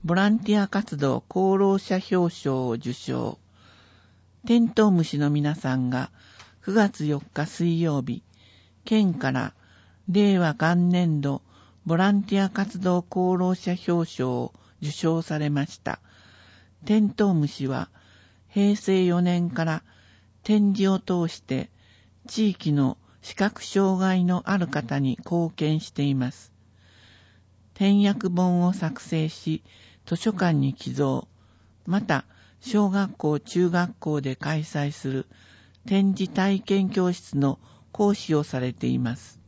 ボランティア活動功労者表彰を受賞。テントウムシの皆さんが9月4日水曜日、県から令和元年度ボランティア活動功労者表彰を受賞されました。テントウムシは平成4年から展示を通して地域の視覚障害のある方に貢献しています。点訳本を作成し、図書館に寄贈、また小学校、中学校で開催する展示体験教室の講師をされています。